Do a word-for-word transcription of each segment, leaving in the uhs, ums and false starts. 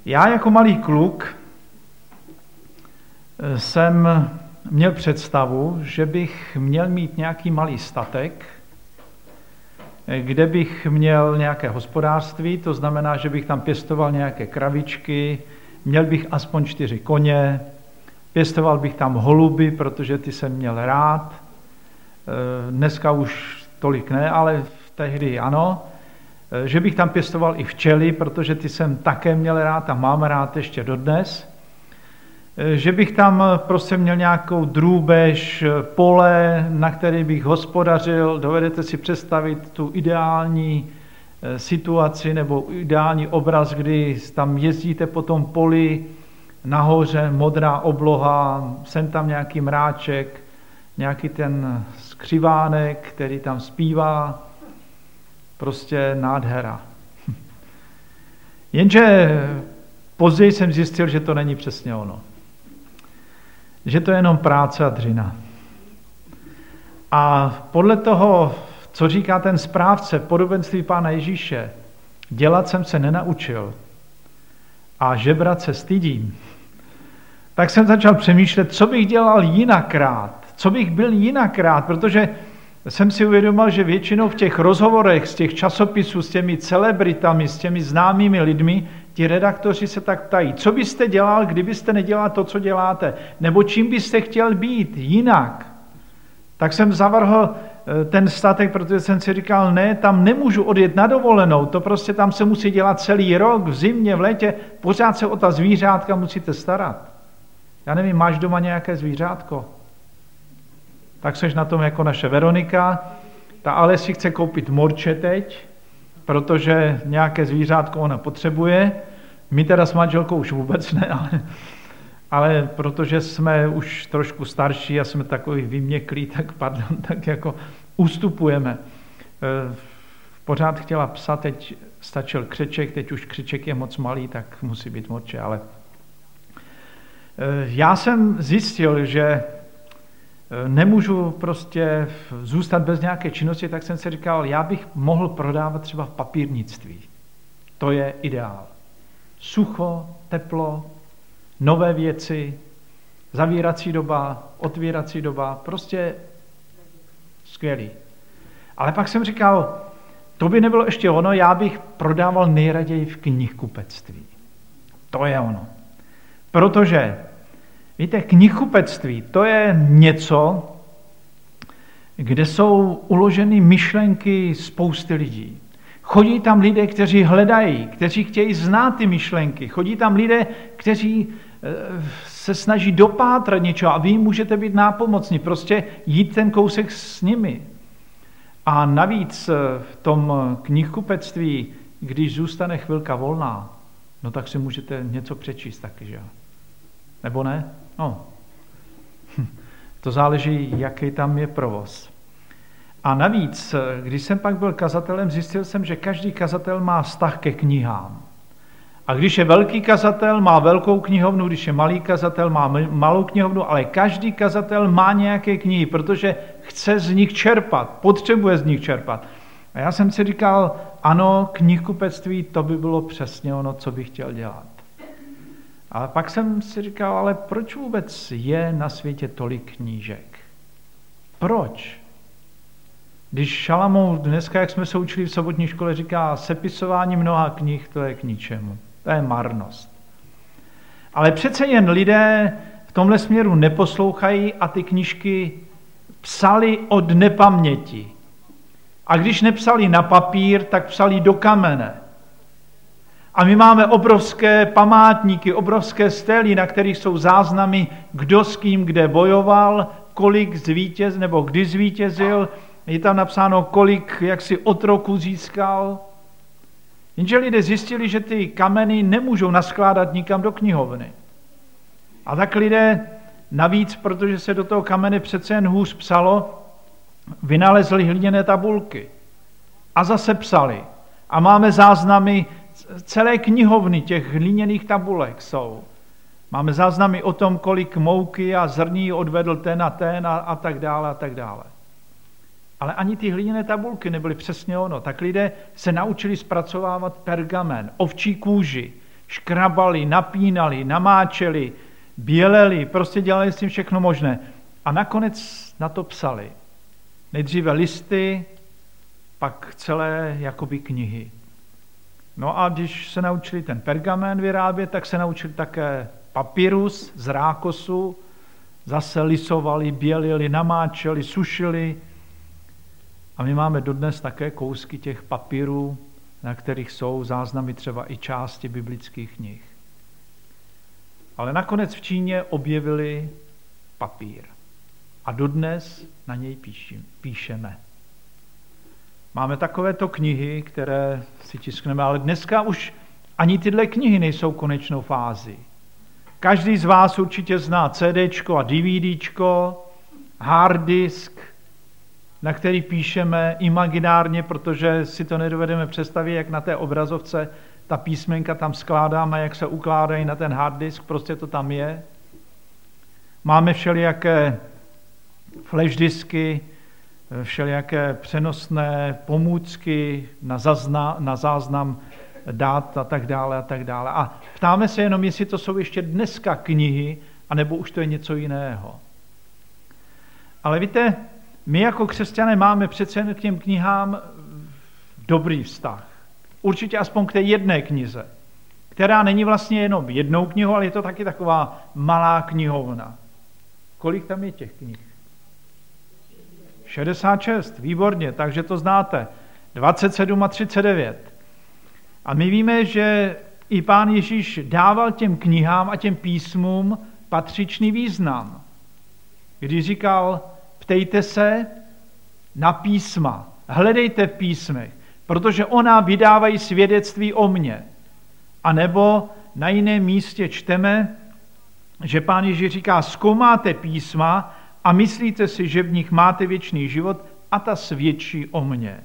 Já jako malý kluk jsem měl představu, že bych měl mít nějaký malý statek, kde bych měl nějaké hospodářství, to znamená, že bych tam pěstoval nějaké kravičky, měl bych aspoň čtyři koně, pěstoval bych tam holuby, protože ty jsem měl rád. Dneska už tolik ne, ale tehdy ano. Že bych tam pěstoval i včely, protože ty jsem také měl rád a mám rád ještě dodnes. Že bych tam prostě měl nějakou drůbež, pole, na který bych hospodařil. Dovedete si představit tu ideální situaci nebo ideální obraz, kdy tam jezdíte po tom poli, nahoře modrá obloha, sem tam nějaký mráček, nějaký ten skřivánek, který tam zpívá, prostě nádhera. Jenže později jsem zjistil, že to není přesně ono. Že to je jenom práce a dřina. A podle toho, co říká ten správce podobenství Pána Ježíše, dělat jsem se nenaučil a žebrat se stydím, tak jsem začal přemýšlet, co bych dělal jinakrát, co bych byl jinakrát, protože jsem si uvědomil, že většinou v těch rozhovorech z těch časopisů s těmi celebritami, s těmi známými lidmi, ti redaktoři se tak ptají, co byste dělal, kdybyste nedělal to, co děláte, nebo čím byste chtěl být jinak. Tak jsem zavrhl ten statek, protože jsem si říkal, ne, tam nemůžu odjet na dovolenou, to prostě tam se musí dělat celý rok, v zimě, v létě, pořád se o ta zvířátka musíte starat. Já nevím, máš doma nějaké zvířátko? Tak seš na tom jako naše Veronika, ta ale si chce koupit morče teď, protože nějaké zvířátko ona potřebuje. My teda s manželkou už vůbec ne, ale, ale protože jsme už trošku starší a jsme takový vyměklí, tak pardon, tak jako ustupujeme. Pořád chtěla psa, teď stačil křeček, teď už křeček je moc malý, tak musí být morče, ale já jsem zjistil, že nemůžu prostě zůstat bez nějaké činnosti, tak jsem si říkal, já bych mohl prodávat třeba v papírnictví. To je ideál. Sucho, teplo, nové věci, zavírací doba, otvírací doba, prostě skvělý. Ale pak jsem říkal, to by nebylo ještě ono, já bych prodával nejraději v knihkupectví. To je ono. Protože víte, knihkupectví, to je něco, kde jsou uloženy myšlenky spousty lidí. Chodí tam lidé, kteří hledají, kteří chtějí znát ty myšlenky. Chodí tam lidé, kteří se snaží dopátrat něčeho a vy jim můžete být nápomocní. Prostě jít ten kousek s nimi. A navíc v tom knihkupectví, když zůstane chvilka volná, no tak si můžete něco přečíst taky, že? Nebo ne? No, to záleží, jaký tam je provoz. A navíc, když jsem pak byl kazatelem, zjistil jsem, že každý kazatel má vztah ke knihám. A když je velký kazatel, má velkou knihovnu, když je malý kazatel, má malou knihovnu, ale každý kazatel má nějaké knihy, protože chce z nich čerpat, potřebuje z nich čerpat. A já jsem si říkal, ano, knihkupectví, to by bylo přesně ono, co bych chtěl dělat. Ale pak jsem si říkal, ale proč vůbec je na světě tolik knížek? Proč? Když Šalamoun dneska, jak jsme se učili v sobotní škole, říká, sepisování mnoha knih, to je k ničemu. To je marnost. Ale přece jen lidé v tomhle směru neposlouchají a ty knížky psali od nepaměti. A když nepsali na papír, tak psali do kamene. A my máme obrovské památníky, obrovské stely, na kterých jsou záznamy, kdo s kým kde bojoval, kolik zvítěz, nebo kdy zvítězil, je tam napsáno, kolik jaksi otroků získal. Jenže lidé zjistili, že ty kameny nemůžou naskládat nikam do knihovny. A tak lidé navíc, protože se do toho kamene přece jen hůř psalo, vynalezli hliněné tabulky. A zase psali. A máme záznamy, celé knihovny těch hliněných tabulek jsou. Máme záznamy o tom, kolik mouky a zrní odvedl ten a ten a, a tak dále a tak dále. Ale ani ty hliněné tabulky nebyly přesně ono. Tak lidé se naučili zpracovávat pergamen, ovčí kůži, Škrabali, napínali, namáčeli, běleli, prostě dělali s tím všechno možné. A nakonec na to psali. Nejdříve listy, pak celé jakoby knihy. No a když se naučili ten pergamen vyrábět, tak se naučili také papyrus z rákosu, zase lisovali, bělili, namáčeli, sušili. A my máme dodnes také kousky těch papírů, na kterých jsou záznamy třeba i části biblických knih. Ale nakonec v Číně objevili papír. A dodnes na něj píši, píšeme. Máme takovéto knihy, které si tiskneme, ale dneska už ani tyhle knihy nejsou konečnou fázi. Každý z vás určitě zná CDčko a DVDčko, hard disk, na který píšeme imaginárně, protože si to nedovedeme představit, jak na té obrazovce ta písmenka tam skládáme, jak se ukládají na ten hard disk, prostě to tam je. Máme všelijaké flash disky, všelijaké přenosné pomůcky na, zazna, na záznam dát a tak dále a tak dále. A ptáme se jenom, jestli to jsou ještě dneska knihy, anebo už to je něco jiného. Ale víte, my jako křesťané máme přece jen k těm knihám dobrý vztah. Určitě aspoň k té jedné knize, která není vlastně jenom jednou knihou, ale je to taky taková malá knihovna. Kolik tam je těch knih? šedesát šest, výborně, takže to znáte. dvacet sedm a třicet devět. A my víme, že i Pán Ježíš dával těm knihám a těm písmům patřičný význam. Když říkal, ptejte se na písma, hledejte v písmech, protože ona vydávají svědectví o mně. A nebo na jiném místě čteme, že Pán Ježíš říká, zkoumáte písma a myslíte si, že v nich máte věčný život a ta svědčí o mně.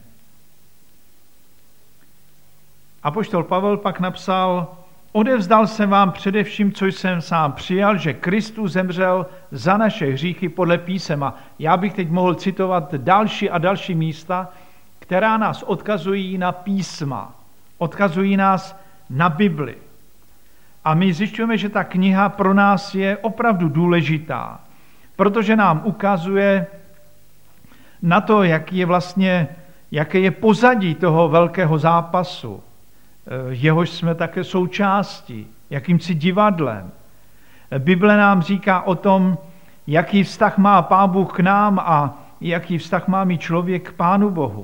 Apoštol Pavel pak napsal, odevzdal jsem vám především, co jsem sám přijal, že Kristus zemřel za naše hříchy podle písem. A já bych teď mohl citovat další a další místa, která nás odkazují na písma, odkazují nás na Bibli. A my zjišťujeme, že ta kniha pro nás je opravdu důležitá, protože nám ukazuje na to, jak je vlastně, jaké je pozadí toho velkého zápasu, jehož jsme také součástí, jakýmsi divadlem. Bible nám říká o tom, jaký vztah má Pán Bůh k nám a jaký vztah má mít člověk k Pánu Bohu.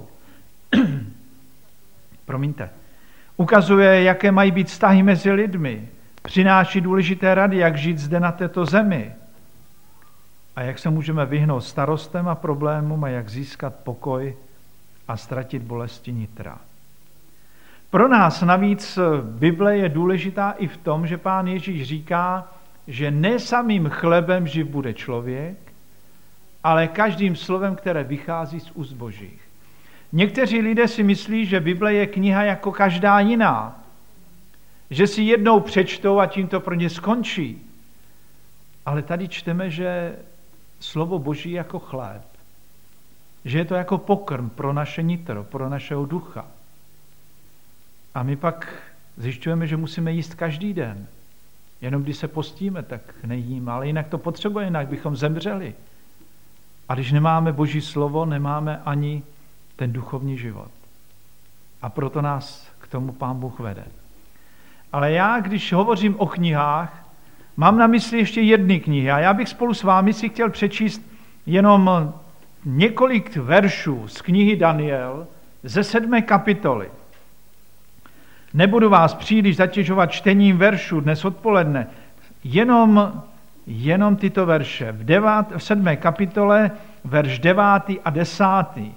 Promiňte. Ukazuje, jaké mají být vztahy mezi lidmi. Přináší důležité rady, jak žít zde na této zemi. A jak se můžeme vyhnout starostem a problémům a jak získat pokoj a ztratit bolesti nitra. Pro nás navíc Bible je důležitá i v tom, že Pán Ježíš říká, že ne samým chlebem živ bude člověk, ale každým slovem, které vychází z úst Božích. Někteří lidé si myslí, že Bible je kniha jako každá jiná, že si jednou přečtou a tím to pro ně skončí. Ale tady čteme, že slovo Boží je jako chléb, že je to jako pokrm pro naše nitro, pro našeho ducha. A my pak zjišťujeme, že musíme jíst každý den. Jenom když se postíme, tak nejíme, ale jinak to potřebujeme, jinak bychom zemřeli. A když nemáme Boží slovo, nemáme ani ten duchovní život. A proto nás k tomu Pán Bůh vede. Ale já, když hovořím o knihách, mám na mysli ještě jedny knihy. A já bych spolu s vámi si chtěl přečíst jenom několik veršů z knihy Daniel ze sedmé kapitoly. Nebudu vás příliš zatěžovat čtením veršů dnes odpoledne, jenom, jenom tyto verše. V, devát, v sedmé kapitole verš devátý a desátý.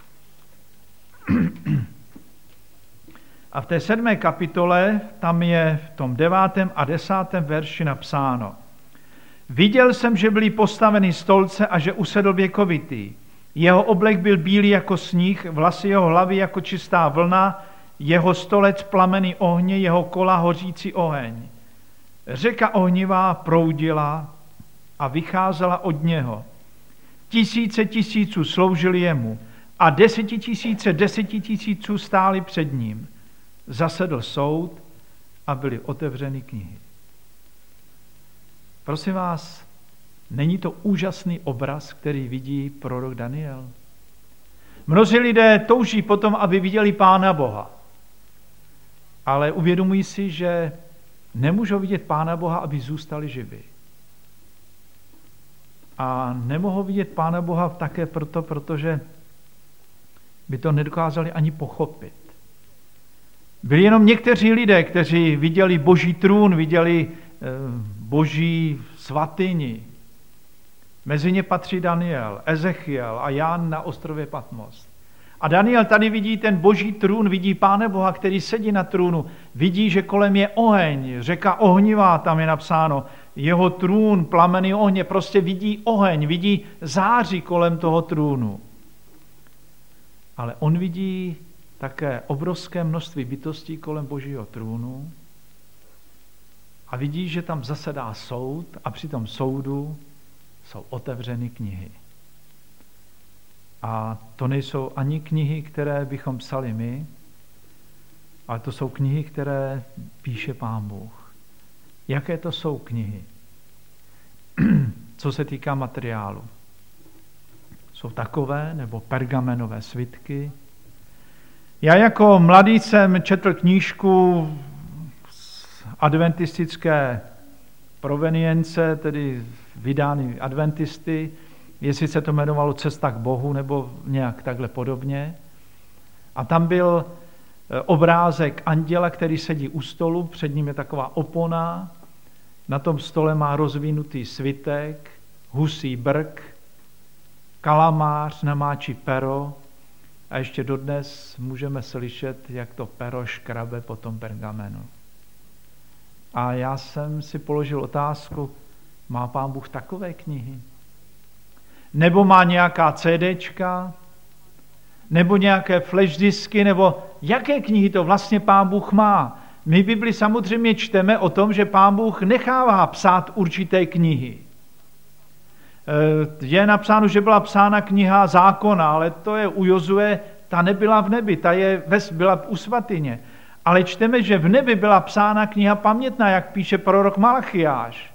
A v té sedmé kapitole tam je v tom devátém a desátém verši napsáno. Viděl jsem, že byly postaveny stolce a že usedl věkovitý. Jeho oblek byl bílý jako sníh, vlasy jeho hlavy jako čistá vlna, jeho stolec plamený ohně, jeho kola hořící oheň. Řeka ohnivá proudila a vycházela od něho. Tisíce tisíců sloužili jemu a desetitisíce desetitisíců stáli před ním. Zasedl soud a byly otevřeny knihy. Prosím vás, není to úžasný obraz, který vidí prorok Daniel? Mnozí lidé touží potom, aby viděli Pána Boha, ale uvědomují si, že nemůžou vidět Pána Boha, aby zůstali živí. A nemohou vidět Pána Boha také proto, protože by to nedokázali ani pochopit. Byli jenom někteří lidé, kteří viděli Boží trůn, viděli Boží svatyni. Mezi ně patří Daniel, Ezechiel a Jan na ostrově Patmos. A Daniel tady vidí ten Boží trůn, vidí Pána Boha, který sedí na trůnu, vidí, že kolem je oheň, řeka ohnivá, tam je napsáno, jeho trůn, plameny ohně, prostě vidí oheň, vidí záři kolem toho trůnu. Ale on vidí také obrovské množství bytostí kolem Božího trůnu a vidí, že tam zasedá soud a při tom soudu jsou otevřeny knihy. A to nejsou ani knihy, které bychom psali my, ale to jsou knihy, které píše Pán Bůh. Jaké to jsou knihy? Co se týká materiálu. Jsou takové nebo pergamenové svitky. Já jako mladý jsem četl knížku z adventistické provenience, tedy vydány adventisty, jestli se to jmenovalo Cesta k Bohu nebo nějak takhle podobně. A tam byl obrázek anděla, který sedí u stolu, před ním je taková opona, na tom stole má rozvinutý svitek, husí brk, kalamář namáčí pero a ještě dodnes můžeme slyšet, jak to pero škrabe po tom pergamenu. A já jsem si položil otázku, má Pán Bůh takové knihy? Nebo má nějaká CDčka? Nebo nějaké flashdiski? Nebo jaké knihy to vlastně Pán Bůh má? My v Bibli samozřejmě čteme o tom, že Pán Bůh nechává psát určité knihy. Je napsáno, že byla psána kniha zákona, ale to je u Jozue, ta nebyla v nebi, ta je byla u svatyně. Ale čteme, že v nebi byla psána kniha pamětná, jak píše prorok Malachiáš.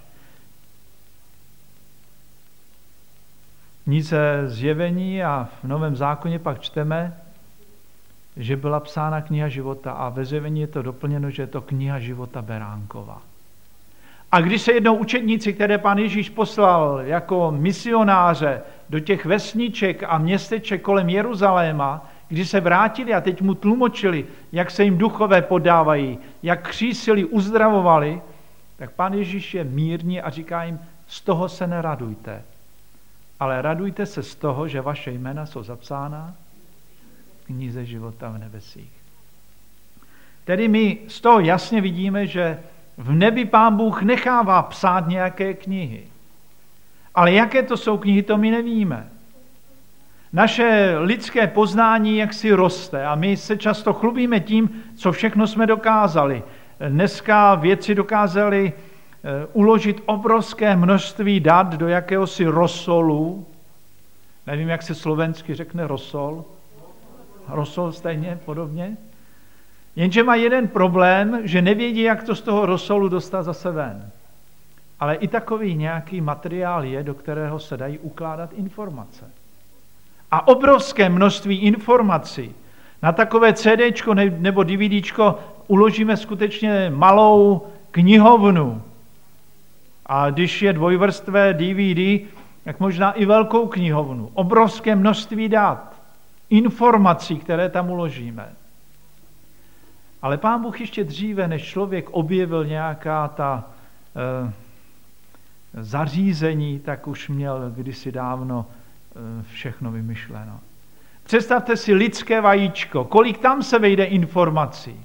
Knize Zjevení a v Novém zákoně pak čteme, že byla psána kniha života a ve Zjevení je to doplněno, že je to kniha života Beránkova. A když se jednou učedníci, které Pán Ježíš poslal jako misionáře do těch vesniček a městeček kolem Jeruzaléma, když se vrátili a teď mu tlumočili, jak se jim duchové podávají, jak křísili, uzdravovali, tak Pán Ježíš je mírný a říká jim, z toho se neradujte, ale radujte se z toho, že vaše jména jsou zapsána v knize života v nebesích. Tedy my z toho jasně vidíme, že v nebi Pán Bůh nechává psát nějaké knihy. Ale jaké to jsou knihy, to my nevíme. Naše lidské poznání jaksi roste a my se často chlubíme tím, co všechno jsme dokázali. Dneska vědci dokázali uložit obrovské množství dat do jakéhosi rosolu. Nevím, jak se slovensky řekne rosol. Rosol stejně, podobně. Jenže má jeden problém, že nevědí, jak to z toho rosolu dostat zase ven. Ale i takový nějaký materiál je, do kterého se dají ukládat informace. A obrovské množství informací. Na takové CDčko nebo DVDčko uložíme skutečně malou knihovnu. A když je dvojvrstvé D V D, tak možná i velkou knihovnu. Obrovské množství dat, informací, které tam uložíme. Ale Pán Bůh ještě dříve, než člověk objevil nějaká ta e, zařízení, tak už měl kdysi dávno e, všechno vymyšleno. Představte si lidské vajíčko, kolik tam se vejde informací.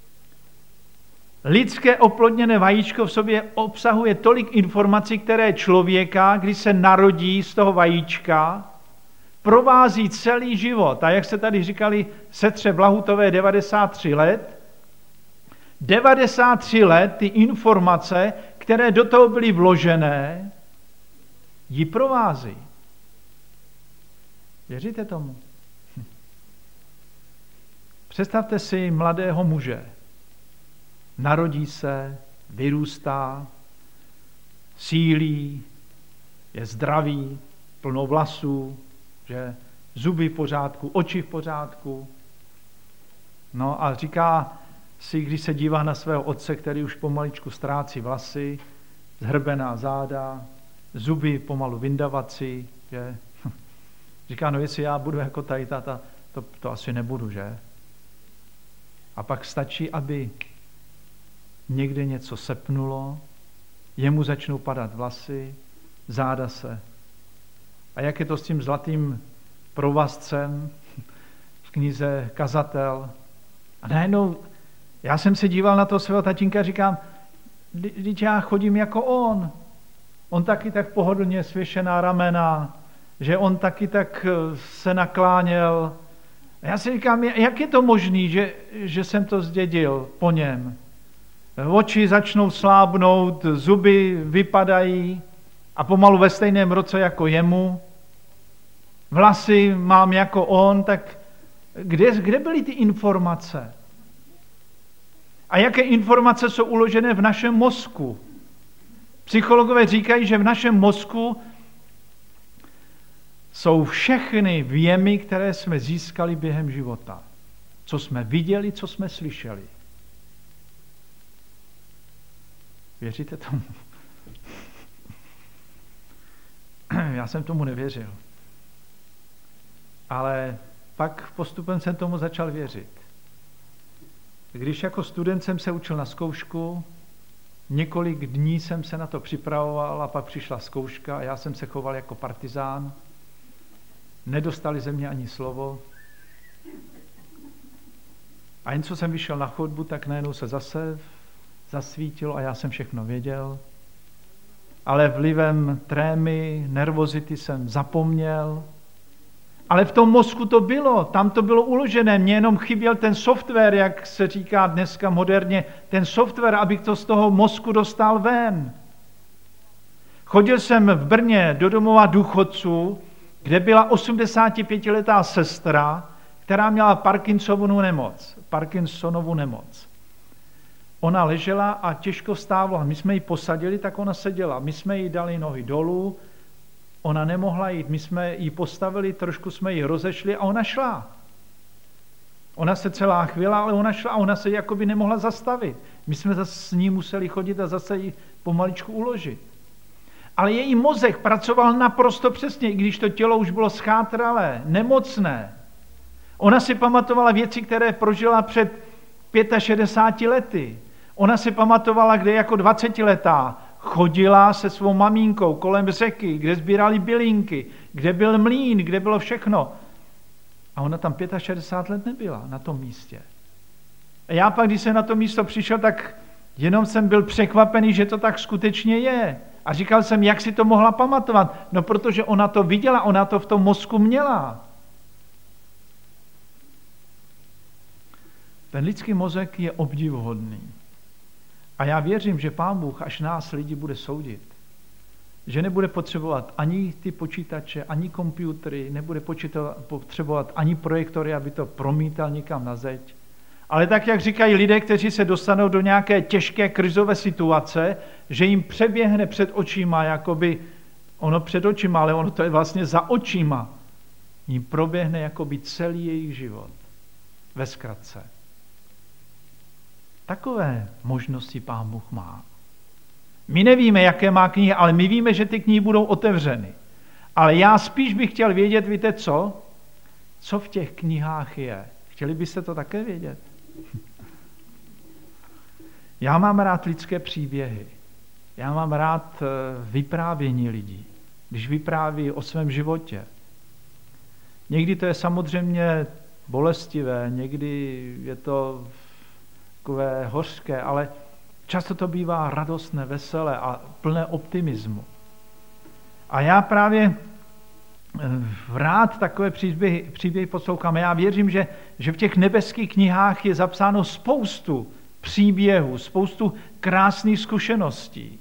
Lidské oplodněné vajíčko v sobě obsahuje tolik informací, které člověka, když se narodí z toho vajíčka, provází celý život. A jak se tady říkali sestře Blahutové devadesát tři let, devadesát tři let ty informace, které do toho byly vložené, ji provází. Věříte tomu? Představte si mladého muže, narodí se, vyrůstá, sílí, je zdravý, plno vlasů, že zuby v pořádku, oči v pořádku. No a říká si, když se dívá na svého otce, který už pomaličku ztrácí vlasy, zhrbená záda, zuby pomalu vyndavací, že říká, no jestli já budu jako tady táta, to, to asi nebudu, že? A pak stačí, aby někde něco sepnulo, jemu začnou padat vlasy, záda se. A jak je to s tím zlatým provazcem v knize Kazatel? A najednou, já jsem se díval na toho svého tatínka a říkám, když já chodím jako on. On taky tak pohodlně svěšená ramena, že on taky tak se nakláněl. A já si říkám, jak je to možný, že, že jsem to zdědil po něm. Oči začnou slábnout, zuby vypadají a pomalu ve stejném roce jako jemu. Vlasy mám jako on, tak kde, kde byly ty informace? A jaké informace jsou uložené v našem mozku? Psychologové říkají, že v našem mozku jsou všechny vjemy, které jsme získali během života. Co jsme viděli, co jsme slyšeli. Věříte tomu? Já jsem tomu nevěřil. Ale pak postupem jsem tomu začal věřit. Když jako student jsem se učil na zkoušku, několik dní jsem se na to připravoval a pak přišla zkouška a já jsem se choval jako partizán. Nedostali ze mě ani slovo. A jen co jsem vyšel na chodbu, tak najednou se zase zasvítilo a já jsem všechno věděl. Ale vlivem trémy, nervozity jsem zapomněl. Ale v tom mozku to bylo, tam to bylo uložené. Mně jenom chyběl ten software, jak se říká dneska moderně, ten software, abych to z toho mozku dostal ven. Chodil jsem v Brně do domova důchodců, kde byla osmdesátipětiletá sestra, která měla Parkinsonovu nemoc. Parkinsonovu nemoc. Ona ležela a těžko vstávala. My jsme ji posadili, tak ona seděla. My jsme jí dali nohy dolů, ona nemohla jít. My jsme ji postavili, trošku jsme ji rozešli a ona šla. Ona se celá chvíla, ale ona šla a ona se jakoby nemohla zastavit. My jsme zase s ní museli chodit a zase ji pomaličku uložit. Ale její mozek pracoval naprosto přesně, i když to tělo už bylo schátralé, nemocné. Ona si pamatovala věci, které prožila před šedesáti pěti lety. Ona si pamatovala, kde jako dvacetiletá chodila se svou maminkou kolem řeky, kde sbírali bylinky, kde byl mlýn, kde bylo všechno. A ona tam šedesát pět let nebyla na tom místě. A já pak, když jsem na to místo přišel, tak jenom jsem byl překvapený, že to tak skutečně je. A říkal jsem, jak si to mohla pamatovat? No, protože ona to viděla, ona to v tom mozku měla. Ten lidský mozek je obdivuhodný. A já věřím, že Pán Bůh, až nás lidi bude soudit, že nebude potřebovat ani ty počítače, ani počítače, nebude potřebovat ani projektory, aby to promítal někam na zeď. Ale tak, jak říkají lidé, kteří se dostanou do nějaké těžké krizové situace, že jim přeběhne před očima, jakoby ono před očima, ale ono to je vlastně za očima, jim proběhne jakoby celý jejich život. Ve zkratce. Takové možnosti Pán Bůh má. My nevíme, jaké má knihy, ale my víme, že ty knihy budou otevřeny. Ale já spíš bych chtěl vědět, víte co? Co v těch knihách je. Chtěli byste to také vědět? Já mám rád lidské příběhy. Já mám rád vyprávění lidí, když vypráví o svém životě. Někdy to je samozřejmě bolestivé, někdy je to takové hořké, ale často to bývá radostné, veselé a plné optimismu. A já právě rád takové příběhy, příběhy poslouchám. Já věřím, že, že v těch nebeských knihách je zapsáno spoustu příběhů, spoustu krásných zkušeností.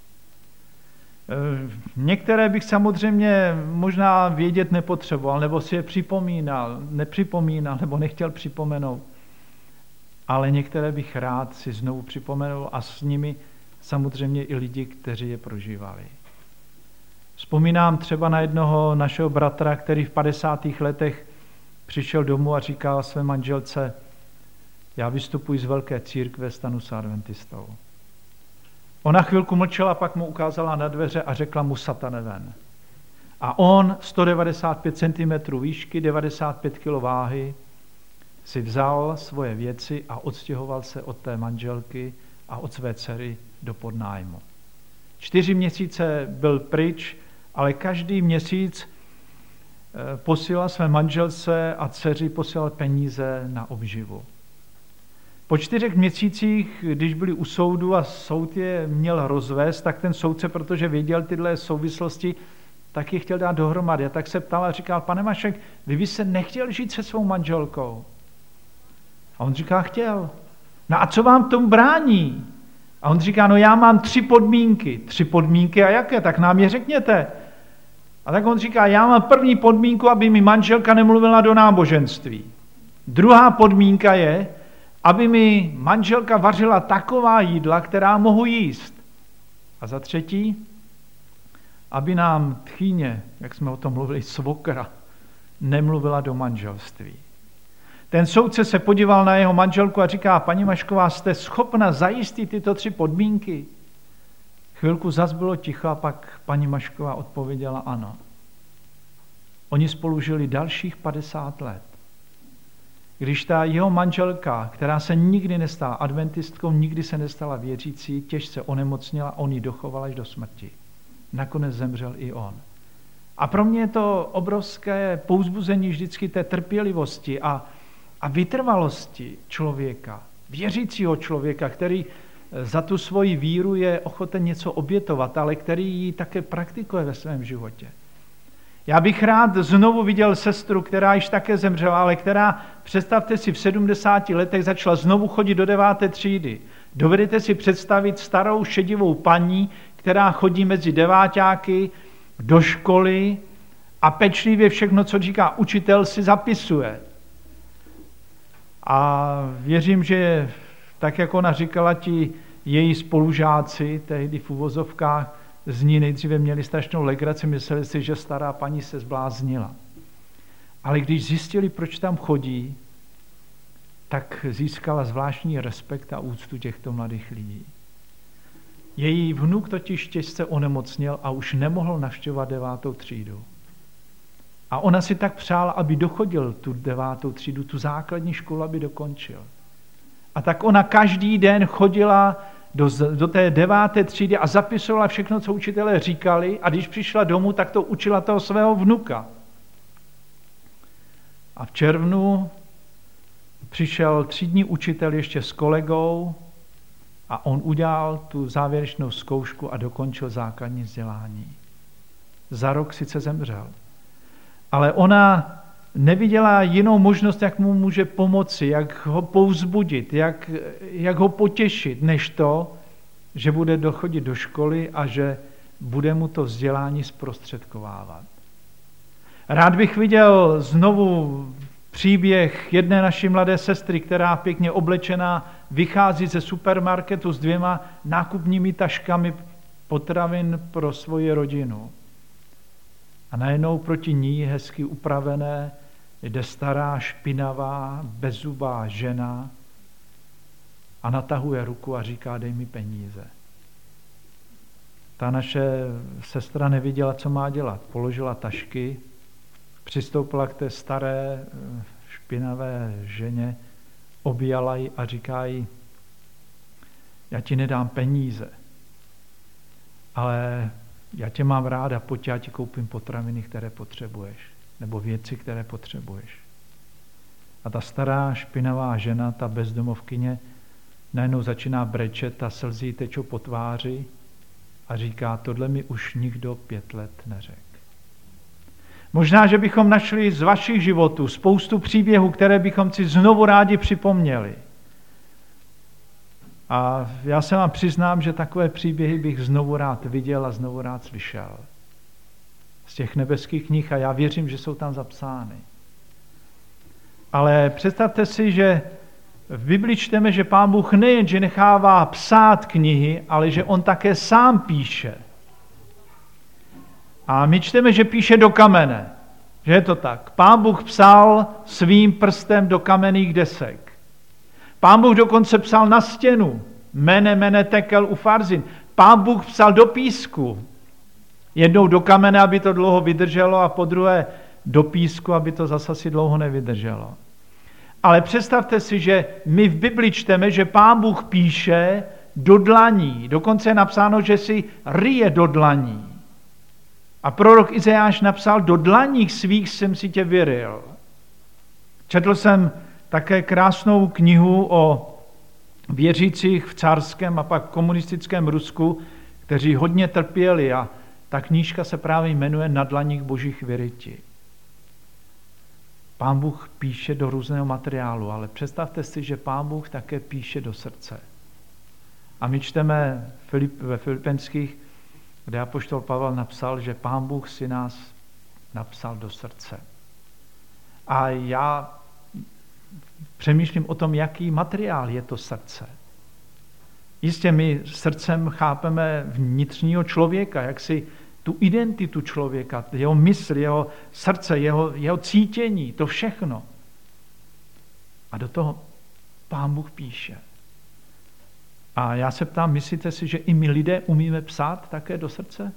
Některé bych samozřejmě možná vědět nepotřeboval, nebo si je připomínal, nepřipomínal, nebo nechtěl připomenout. ale některé bych rád si znovu připomenul a s nimi samozřejmě i lidi, kteří je prožívali. Vzpomínám třeba na jednoho našeho bratra, který v padesátých letech přišel domů a říkal své manželce: já vystupuji z velké církve, stanu se adventistou. Ona chvilku mlčela, pak mu ukázala na dveře a řekla mu: satane ven. A on, sto devadesát pět centimetrů výšky, devadesát pět kilogramů váhy, si vzal svoje věci a odstěhoval se od té manželky a od své dcery do podnájmu. Čtyři měsíce byl pryč, ale každý měsíc posílal své manželce a dceři posílal peníze na obživu. Po čtyřech měsících, když byli u soudu a soud je měl rozvést, tak ten soudce, protože věděl tyhle souvislosti, tak je chtěl dát dohromady. A tak se ptal a říkal: pane Mašek, vy byste nechtěl žít se svou manželkou? A on říká: chtěl. No a co vám tomu brání? A on říká: no já mám tři podmínky. Tři podmínky a jaké? Tak nám je řekněte. A tak on říká: já mám první podmínku, aby mi manželka nemluvila do náboženství. Druhá podmínka je, aby mi manželka vařila taková jídla, která mohu jíst. A za třetí, aby nám tchýně, jak jsme o tom mluvili, svokra, nemluvila do manželství. Ten soudce se podíval na jeho manželku a říká: paní Mašková, jste schopna zajistit tyto tři podmínky? Chvilku zas bylo ticho a pak paní Mašková odpověděla: ano. Oni spolu žili dalších padesát let. Když ta jeho manželka, která se nikdy nestala adventistkou, nikdy se nestala věřící, těžce onemocněla, on ji dochoval až do smrti. Nakonec zemřel i on. A pro mě je to obrovské povzbuzení vždycky té trpělivosti a, a vytrvalosti člověka, věřícího člověka, který za tu svoji víru je ochoten něco obětovat, ale který ji také praktikuje ve svém životě. Já bych rád znovu viděl sestru, která již také zemřela, ale která, představte si, v sedmdesáti letech začala znovu chodit do deváté třídy. Dovedete si představit starou šedivou paní, která chodí mezi deváťáky do školy a pečlivě všechno, co říká učitel, si zapisuje. A věřím, že tak, jak ona říkala, ti její spolužáci, tehdy v uvozovkách, z ní nejdříve měli strašnou legraci, mysleli si, že stará paní se zbláznila. Ale když zjistili, proč tam chodí, tak získala zvláštní respekt a úctu těchto mladých lidí. Její vnuk totiž těžce onemocněl a už nemohl navštěvovat devátou třídu. A ona si tak přála, aby dochodil tu devátou třídu, tu základní školu, aby dokončil. A tak ona každý den chodila do, do té deváté třídy a zapisovala všechno, co učitelé říkali, a když přišla domů, tak to učila toho svého vnuka. A v červnu přišel třídní učitel ještě s kolegou a on udělal tu závěrečnou zkoušku a dokončil základní vzdělání. Za rok sice zemřel, ale ona neviděla jinou možnost, jak mu může pomoci, jak ho povzbudit, jak, jak ho potěšit, než to, že bude dochodit do školy a že bude mu to vzdělání zprostředkovávat. Rád bych viděl znovu příběh jedné naší mladé sestry, která pěkně oblečená vychází ze supermarketu s dvěma nákupními taškami potravin pro svoji rodinu. A najednou proti ní, hezky upravené, jde stará, špinavá, bezzubá žena a natahuje ruku a říká: dej mi peníze. Ta naše sestra nevěděla, co má dělat. Položila tašky, přistoupila k té staré, špinavé ženě, objala ji a říká jí: já ti nedám peníze, ale já tě mám ráda, pojď, já ti koupím potraviny, které potřebuješ, nebo věci, které potřebuješ. A ta stará špinavá žena, ta bezdomovkyně, najednou začíná brečet a slzy tečou po tváři a říká: tohle mi už nikdo pět let neřekl. Možná, že bychom našli z vašich životů spoustu příběhů, které bychom si znovu rádi připomněli. A já se vám přiznám, že takové příběhy bych znovu rád viděl a znovu rád slyšel. Z těch nebeských knih, a já věřím, že jsou tam zapsány. Ale představte si, že v Bibli čteme, že Pán Bůh nejen, že nechává psát knihy, ale že on také sám píše. A my čteme, že píše do kamene. Že je to tak. Pán Bůh psal svým prstem do kamenných desek. Pán Bůh dokonce psal na stěnu. Mene, mene, tekel, ufarzin. Pán Bůh psal do písku. Jednou do kamene, aby to dlouho vydrželo, a po druhé do písku, aby to zase si dlouho nevydrželo. Ale představte si, že my v Bibli čteme, že Pán Bůh píše do dlaní. Dokonce je napsáno, že si ryje do dlaní. A prorok Izajáš napsal, do dlaních svých jsem si tě vyryl. Četl jsem také krásnou knihu o věřících v carském a pak komunistickém Rusku, kteří hodně trpěli, a ta knížka se právě jmenuje Na dlaních božích vyrytí. Pán Bůh píše do různého materiálu, ale představte si, že Pán Bůh také píše do srdce. A my čteme ve Filipenských, kde apoštol Pavel napsal, že Pán Bůh si nás napsal do srdce. A já přemýšlím o tom, jaký materiál je to srdce. Jistě my srdcem chápeme vnitřního člověka, jak si tu identitu člověka, jeho mysl, jeho srdce, jeho, jeho cítění, to všechno. A do toho Pán Bůh píše. A já se ptám, myslíte si, že i my lidé umíme psát také do srdce?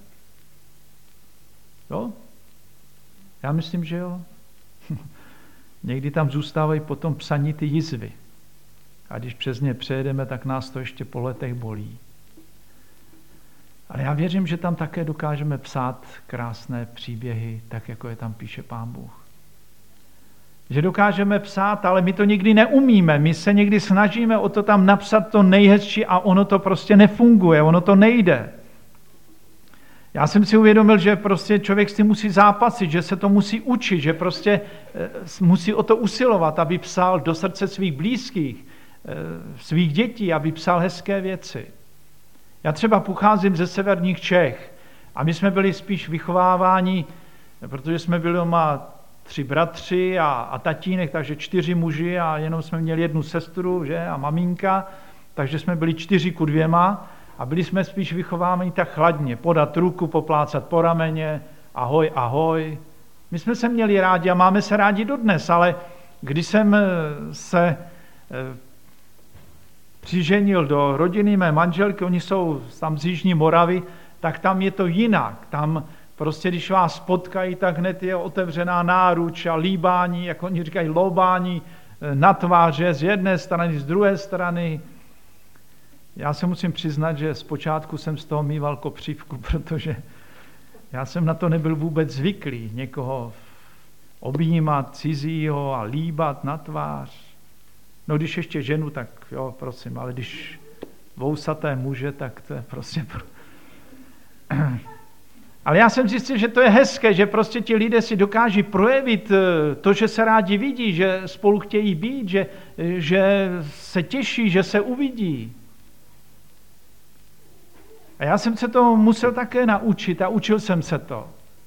Jo? Já myslím, že jo. Někdy tam zůstávají potom psaní ty jizvy. A když přes ně přejedeme, tak nás to ještě po letech bolí. Ale já věřím, že tam také dokážeme psát krásné příběhy, tak jako je tam píše Pán Bůh. Že dokážeme psát, ale my to nikdy neumíme. My se někdy snažíme o to tam napsat to nejhezčí a ono to prostě nefunguje, ono to nejde. Já jsem si uvědomil, že prostě člověk s tím musí zápasit, že se to musí učit, že prostě musí o to usilovat, aby psal do srdce svých blízkých, svých dětí, aby psal hezké věci. Já třeba pocházím ze severních Čech a my jsme byli spíš vychováváni, protože jsme byli doma tři bratři a, a tatínek, takže čtyři muži a jenom jsme měli jednu sestru, že, a maminka, takže jsme byli čtyři ku dvěma a byli jsme spíš vychováváni tak chladně, podat ruku, poplácat po rameně, ahoj, ahoj. My jsme se měli rádi a máme se rádi dodnes, ale když jsem se přiženil do rodiny mé manželky, oni jsou tam z Jižní Moravy, tak tam je to jinak. Tam prostě, když vás potkají, tak hned je otevřená náruč a líbání, jak oni říkají, loubání na tváře z jedné strany, z druhé strany. Já se musím přiznat, že zpočátku jsem z toho mýval kopřívku, protože já jsem na to nebyl vůbec zvyklý, někoho objímat cizího a líbat na tvář. No když ještě ženu, tak jo, prosím, ale když vousaté muže, tak to je prostě... Ale já jsem zjistil, že to je hezké, že prostě ti lidé si dokáží projevit to, že se rádi vidí, že spolu chtějí být, že, že se těší, že se uvidí. A já jsem se to musel také naučit a učil jsem se to.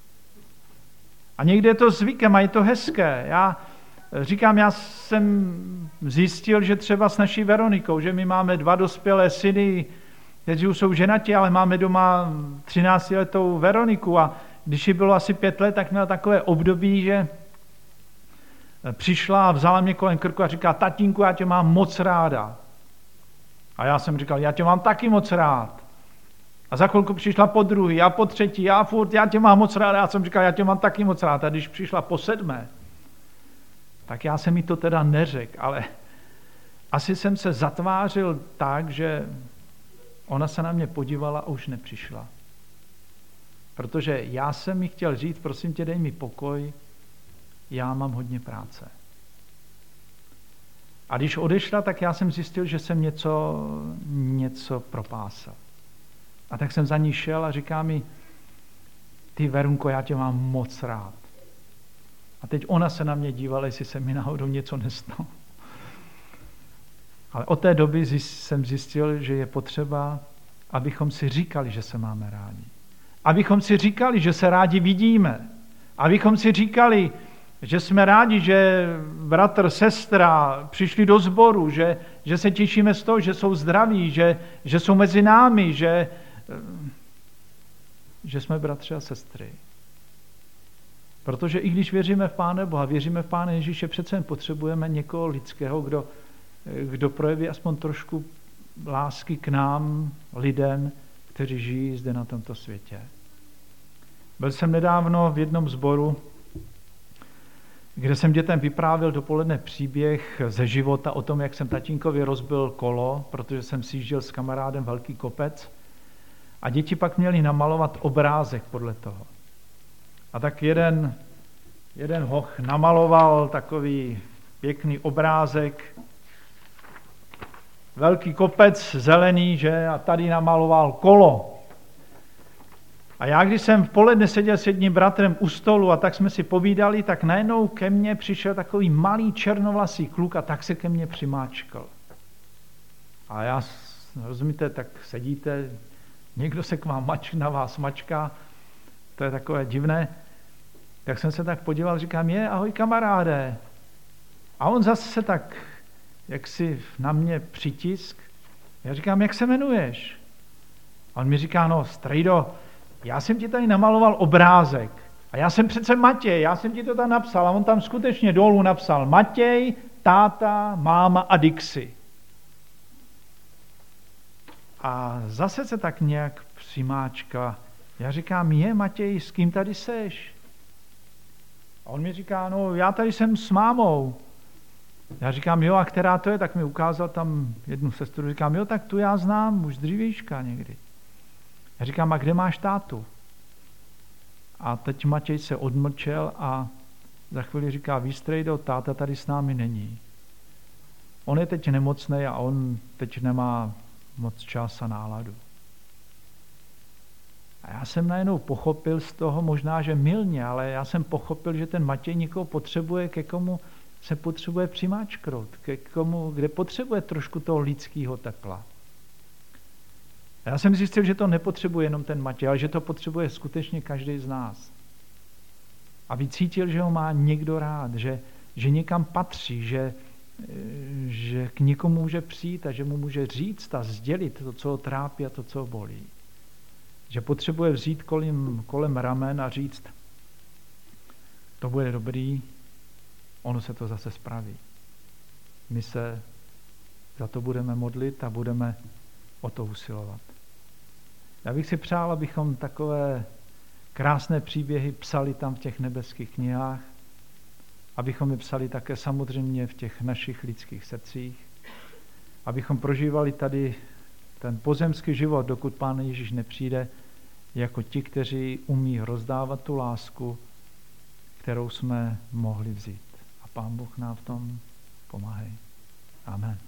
A někde je to zvykem a je to hezké. Já říkám, já jsem zjistil, že třeba s naší Veronikou, že my máme dva dospělé syny, kteří už jsou ženatí, ale máme doma třináctiletou Veroniku a když jí bylo asi pět let, tak měla takové období, že přišla a vzala mě kolem krku a říká, tatínku, já tě mám moc ráda. A já jsem říkal, já tě mám taky moc rád. A za chvilku přišla po druhý a po třetí, já furt, já tě mám moc ráda. Já jsem říkal, já tě mám taky moc rád. A když přišla po sedmé, tak já jsem mi to teda neřekl, ale asi jsem se zatvářil tak, že ona se na mě podívala a už nepřišla. Protože já jsem mi chtěl říct, prosím tě, dej mi pokoj, já mám hodně práce. A když odešla, tak já jsem zjistil, že jsem něco, něco propásal. A tak jsem za ní šel a říká mi, ty Verunko, já tě mám moc rád. A teď ona se na mě dívala, jestli se mi náhodou něco nestalo. Ale od té doby jsem zjistil, že je potřeba, abychom si říkali, že se máme rádi. Abychom si říkali, že se rádi vidíme. Abychom si říkali, že jsme rádi, že bratr, sestra přišli do sboru, že, že se těšíme z toho, že jsou zdraví, že, že jsou mezi námi, že, že jsme bratři a sestry. Protože i když věříme v Pána Boha, věříme v Pána Ježíše, přece potřebujeme někoho lidského, kdo, kdo projeví aspoň trošku lásky k nám, lidem, kteří žijí zde na tomto světě. Byl jsem nedávno v jednom sboru, kde jsem dětem vyprávěl dopoledne příběh ze života o tom, jak jsem tatínkovi rozbil kolo, protože jsem sjížděl s kamarádem velký kopec a děti pak měli namalovat obrázek podle toho. A tak jeden, jeden hoch namaloval takový pěkný obrázek, velký kopec, zelený, že, a tady namaloval kolo. A já, když jsem v poledne seděl s jedním bratrem u stolu a tak jsme si povídali, tak najednou ke mně přišel takový malý černovlasý kluk a tak se ke mně přimáčkal. A já, rozumíte, tak sedíte, někdo se k vám mač, na vás mačká, to je takové divné. Tak jsem se tak podíval, říkám, je, ahoj kamaráde. A on zase se tak, jak si na mě přitisk. Já říkám, jak se jmenuješ? A on mi říká, no, strejdo, já jsem ti tady namaloval obrázek. A já jsem přece Matěj, já jsem ti to tam napsal. A on tam skutečně dolů napsal Matěj, táta, máma a Dixie. A zase se tak nějak přimáčka. Já říkám, je Matěj, s kým tady seš? A on mi říká, no já tady jsem s mámou. Já říkám, jo, a která to je? Tak mi ukázal tam jednu sestru. Říkám, jo, tak tu já znám, už dřívějška někdy. Já říkám, a kde máš tátu? A teď Matěj se odmlčel a za chvíli říká, víš, strejdo, táta tady s námi není. On je teď nemocný a on teď nemá moc čas a náladu. A já jsem najednou pochopil z toho, možná, že mylně, ale já jsem pochopil, že ten Matěj někoho potřebuje, ke komu se potřebuje přimáčknout, ke komu, kde potřebuje trošku toho lidského tepla. A já jsem zjistil, že to nepotřebuje jenom ten Matěj, ale že to potřebuje skutečně každý z nás. Aby cítil, že ho má někdo rád, že, že někam patří, že, že k někomu může přijít a že mu může říct a sdělit to, co ho trápí a to, co ho bolí. Že potřebuje vzít kolem, kolem ramen a říct, to bude dobrý, ono se to zase spraví. My se za to budeme modlit a budeme o to usilovat. Já bych si přál, abychom takové krásné příběhy psali tam v těch nebeských knihách, abychom je psali také samozřejmě v těch našich lidských srdcích, abychom prožívali tady ten pozemský život, dokud Pán Ježíš nepřijde, jako ti, kteří umí rozdávat tu lásku, kterou jsme mohli vzít. A Pán Bůh nám v tom pomáhá. Amen.